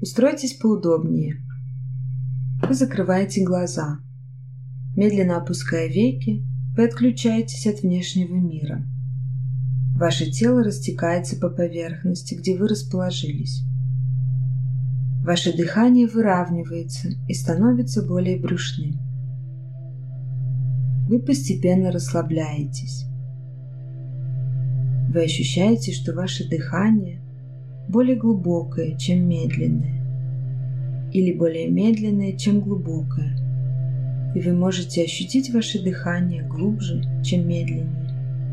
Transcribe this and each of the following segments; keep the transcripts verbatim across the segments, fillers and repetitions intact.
Устройтесь поудобнее. Вы закрываете глаза. Медленно опуская веки, вы отключаетесь от внешнего мира. Ваше тело растекается по поверхности, где вы расположились. Ваше дыхание выравнивается и становится более брюшным. Вы постепенно расслабляетесь. Вы ощущаете, что ваше дыхание более глубокое, чем медленное, или более медленное, чем глубокое, и вы можете ощутить ваше дыхание глубже, чем медленнее,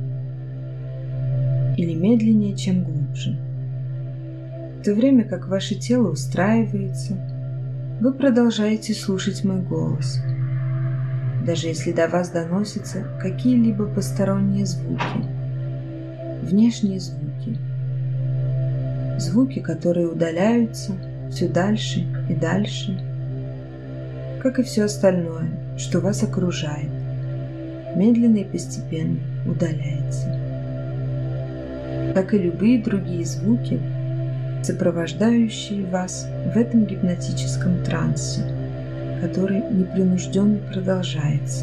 или медленнее, чем глубже. В то время как ваше тело устраивается, вы продолжаете слушать мой голос, даже если до вас доносятся какие-либо посторонние звуки, внешние звуки, звуки, которые удаляются все дальше и дальше, как и все остальное, что вас окружает, медленно и постепенно удаляется. Как и любые другие звуки, сопровождающие вас в этом гипнотическом трансе, который непринужденно продолжается.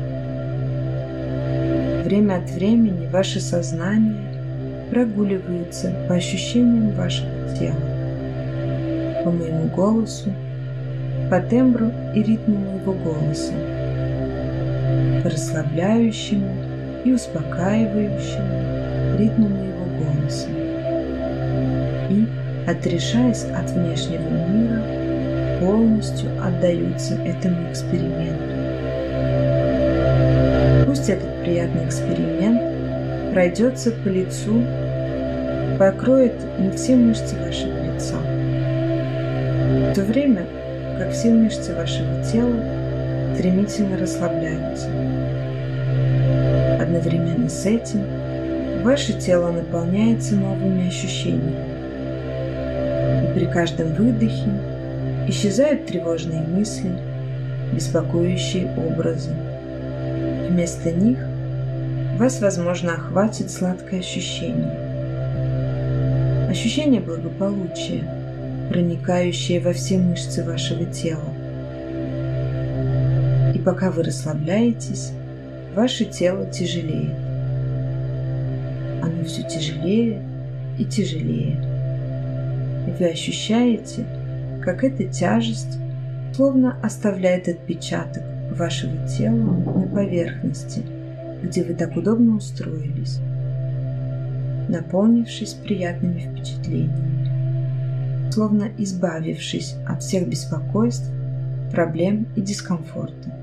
Время от времени ваше сознание прогуливается по ощущениям вашего тела, по моему голосу, по тембру и ритму моего голоса, по расслабляющему и успокаивающему ритму моего голоса и, отрешаясь от внешнего мира, полностью отдаются этому эксперименту. Пусть этот приятный эксперимент пройдется по лицу, покроет не все мышцы вашего лица, в то время как все мышцы вашего тела стремительно расслабляются. Одновременно с этим ваше тело наполняется новыми ощущениями, и при каждом выдохе исчезают тревожные мысли, беспокоящие образы. Вместо них вас, возможно, охватит сладкое ощущение. Ощущение благополучия, проникающее во все мышцы вашего тела. И пока вы расслабляетесь, ваше тело тяжелеет. Оно все тяжелее и тяжелее. И вы ощущаете, как эта тяжесть словно оставляет отпечаток вашего тела на поверхности, где вы так удобно устроились, наполнившись приятными впечатлениями, словно избавившись от всех беспокойств, проблем и дискомфорта.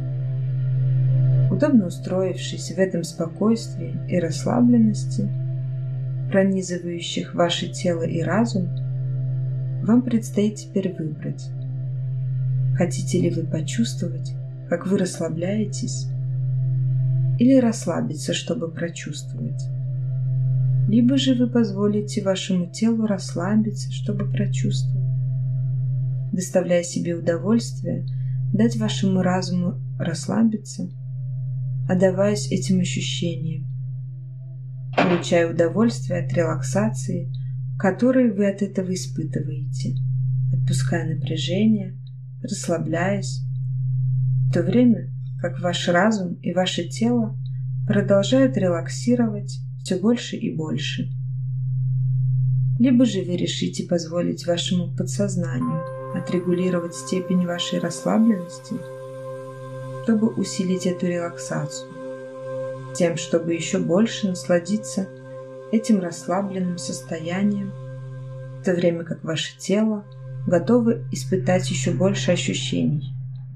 Удобно устроившись в этом спокойствии и расслабленности, пронизывающих ваше тело и разум, вам предстоит теперь выбрать, хотите ли вы почувствовать, как вы расслабляетесь, или расслабиться, чтобы прочувствовать. Либо же вы позволите вашему телу расслабиться, чтобы прочувствовать, доставляя себе удовольствие, дать вашему разуму расслабиться, отдаваясь этим ощущениям, получая удовольствие от релаксации, которую вы от этого испытываете, отпуская напряжение, расслабляясь, в то время как ваш разум и ваше тело продолжают релаксировать все больше и больше. Либо же вы решите позволить вашему подсознанию отрегулировать степень вашей расслабленности, чтобы усилить эту релаксацию, тем, чтобы еще больше насладиться этим расслабленным состоянием, в то время как ваше тело готово испытать еще больше ощущений.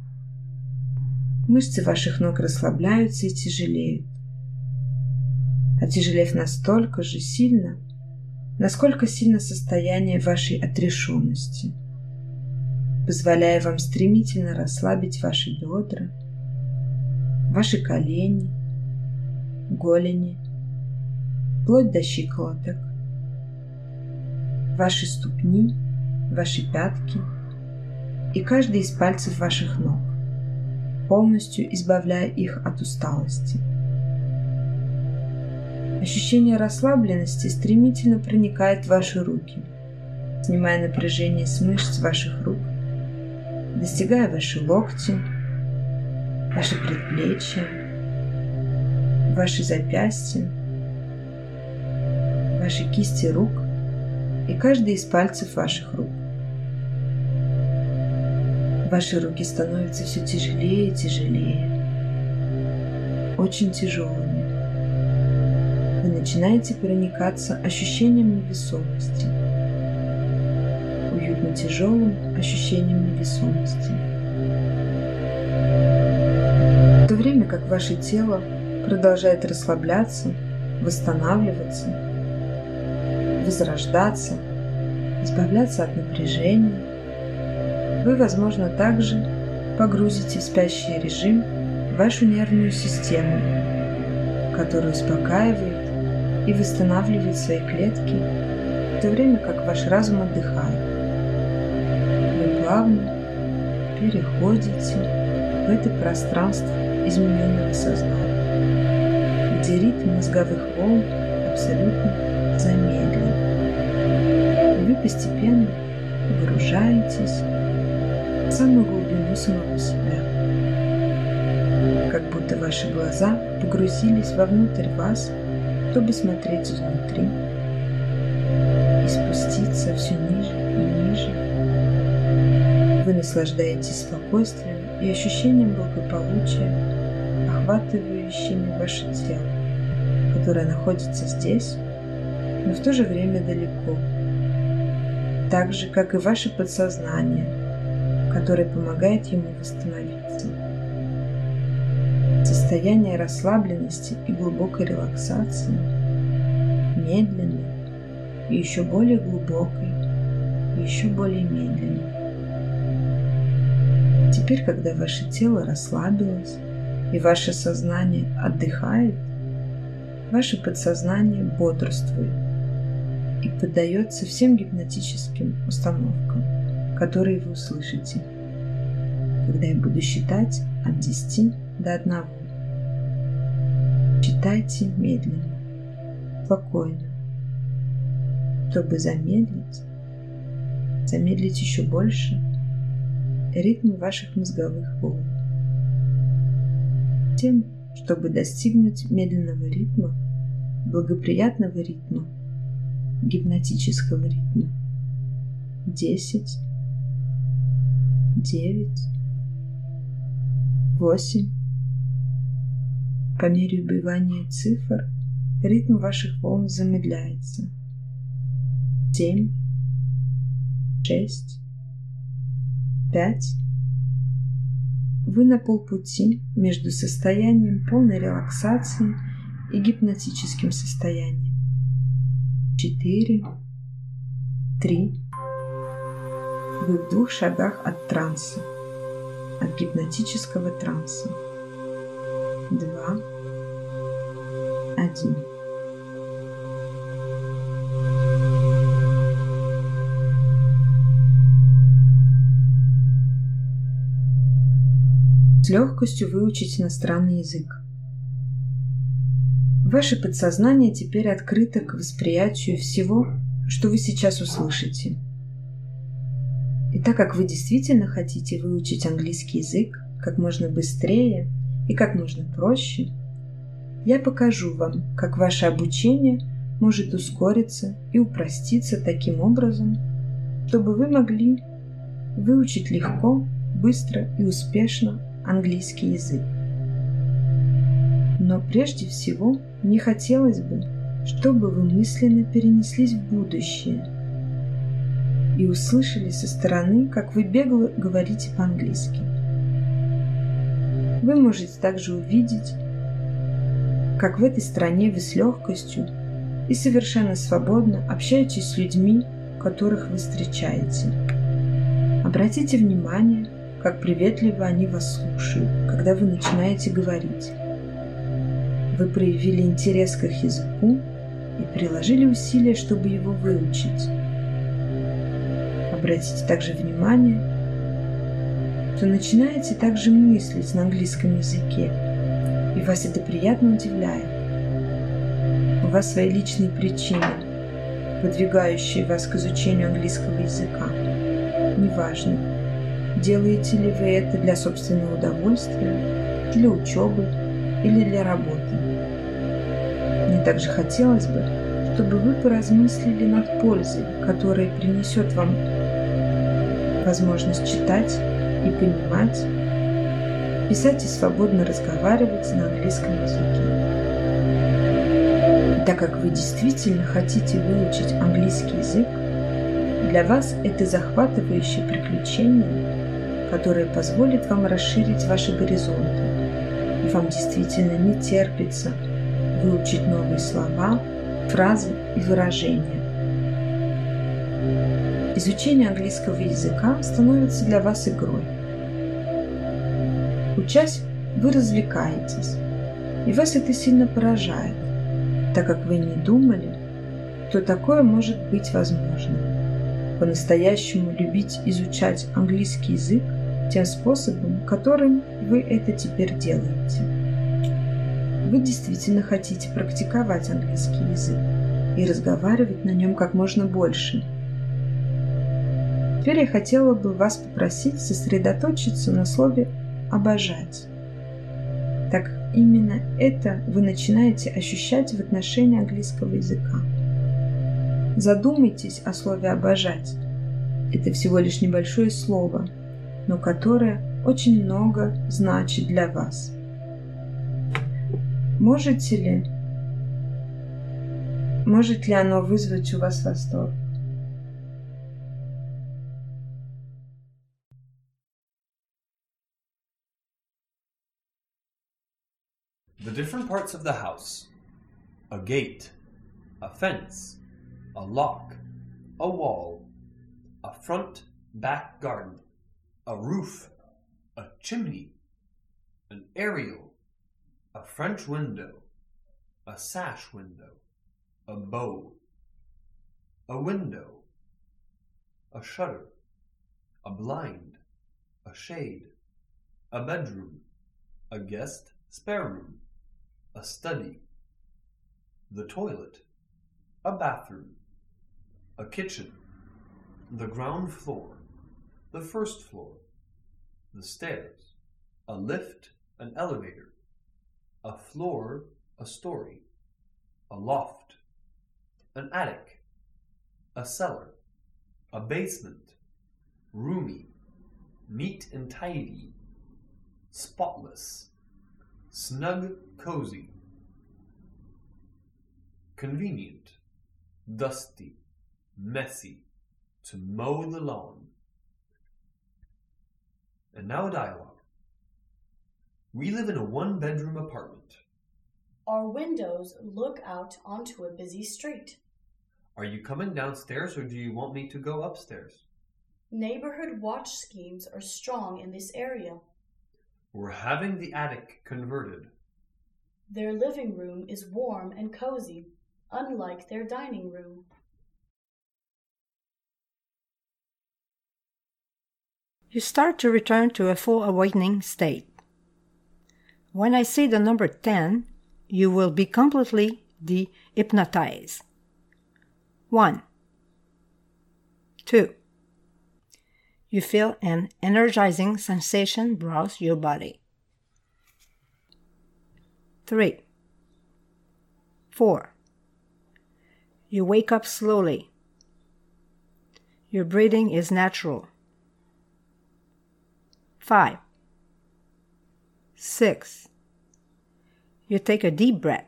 Мышцы ваших ног расслабляются и тяжелеют, отяжелев настолько же сильно, насколько сильно состояние вашей отрешенности, позволяя вам стремительно расслабить ваши бедра, ваши колени, голени, вплоть до щиколоток, ваши ступни, ваши пятки и каждый из пальцев ваших ног, полностью избавляя их от усталости. Ощущение расслабленности стремительно проникает в ваши руки, снимая напряжение с мышц ваших рук, достигая ваши локти, ваши предплечья, ваши запястья, ваши кисти рук и каждый из пальцев ваших рук. Ваши руки становятся все тяжелее и тяжелее, очень тяжелыми. Вы начинаете проникаться ощущением невесомости, уютно тяжелым ощущением невесомости. В то время как ваше тело продолжает расслабляться, восстанавливаться, возрождаться, избавляться от напряжения, вы, возможно, также погрузите в спящий режим вашу нервную систему, которая успокаивает и восстанавливает свои клетки, в то время как ваш разум отдыхает. Вы плавно переходите в это пространство измененного сознания, где ритм мозговых волн абсолютно замедлен. И вы постепенно погружаетесь в самую глубину самого себя, как будто ваши глаза погрузились вовнутрь вас, чтобы смотреть изнутри и спуститься все ниже и ниже. Вы наслаждаетесь спокойствием и ощущением благополучия, охватывающими ваше тело, которое находится здесь, но в то же время далеко, так же, как и ваше подсознание, которое помогает ему восстановиться. Состояние расслабленности и глубокой релаксации, медленной и еще более глубокой, и еще более медленной. Теперь, когда ваше тело расслабилось и ваше сознание отдыхает, ваше подсознание бодрствует и поддается всем гипнотическим установкам, которые вы услышите, когда я буду считать от десяти до одного. Считайте медленно, спокойно, чтобы замедлить, замедлить еще больше ритм ваших мозговых волн. Тем, чтобы достигнуть медленного ритма, благоприятного ритма, гипнотического ритма. Десять, девять, восемь. По мере убывания цифр ритм ваших волн замедляется. Семь, шесть, пять. Вы на полпути между состоянием полной релаксации и гипнотическим состоянием. Четыре, три. Вы в двух шагах от транса, от гипнотического транса. Два, один. С легкостью выучить иностранный язык. Ваше подсознание теперь открыто к восприятию всего, что вы сейчас услышите. И так как вы действительно хотите выучить английский язык как можно быстрее и как можно проще, я покажу вам, как ваше обучение может ускориться и упроститься таким образом, чтобы вы могли выучить легко, быстро и успешно английский язык. Но прежде всего мне хотелось бы, чтобы вы мысленно перенеслись в будущее и услышали со стороны, как вы бегло говорите по-английски. Вы можете также увидеть, как в этой стране вы с легкостью и совершенно свободно общаетесь с людьми, которых вы встречаете. Обратите внимание, как приветливо они вас слушают, когда вы начинаете говорить. Вы проявили интерес к их языку и приложили усилия, чтобы его выучить. Обратите также внимание, что начинаете также мыслить на английском языке, и вас это приятно удивляет. У вас свои личные причины, подвигающие вас к изучению английского языка. Неважно, делаете ли вы это для собственного удовольствия, для учебы или для работы. Мне также хотелось бы, чтобы вы поразмыслили над пользой, которая принесет вам возможность читать и понимать, писать и свободно разговаривать на английском языке. И так как вы действительно хотите выучить английский язык, для вас это захватывающее приключение, которое позволит вам расширить ваши горизонты, и вам действительно не терпится выучить новые слова, фразы и выражения. Изучение английского языка становится для вас игрой. Учась, вы развлекаетесь, и вас это сильно поражает, так как вы не думали, что такое может быть возможно. По-настоящему любить изучать английский язык тем способом, которым вы это теперь делаете. Вы действительно хотите практиковать английский язык и разговаривать на нем как можно больше. Теперь я хотела бы вас попросить сосредоточиться на слове «обожать». Так именно это вы начинаете ощущать в отношении английского языка. Задумайтесь о слове «обожать». Это всего лишь небольшое слово, но которое очень много значит для вас. Можете ли, может ли оно вызвать у вас восторг? The different parts of the house: a gate, a fence, a lock, a wall, a front back garden, a roof, a chimney, an aerial, a French window, a sash window, a bow, a window, a shutter, a blind, a shade, a bedroom, a guest spare room, a study, the toilet, a bathroom, a kitchen, the ground floor, the first floor, the stairs, a lift, an elevator, a floor, a story, a loft, an attic, a cellar, a basement, roomy, neat and tidy, spotless, snug, cozy, convenient, dusty, messy, to mow the lawn. And now a dialogue. We live in a one-bedroom apartment. Our windows look out onto a busy street. Are you coming downstairs or do you want me to go upstairs? Neighborhood watch schemes are strong in this area. We're having the attic converted. Their living room is warm and cozy, unlike their dining room. You start to return to a full awakening state. When I say the number ten, you will be completely de-hypnotized. One. Two. You feel an energizing sensation browse your body. Three. Four. You wake up slowly. Your breathing is natural. Five. Six. You take a deep breath.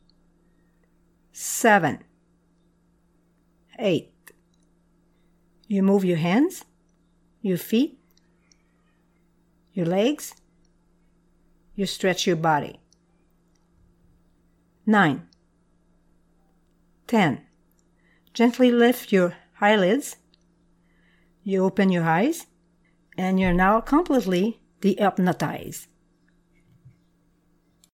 Seven. Eight. You move your hands, your feet, your legs. You stretch your body. Nine. Ten. Gently lift your eyelids. You open your eyes, and you're now completely de-hypnotized.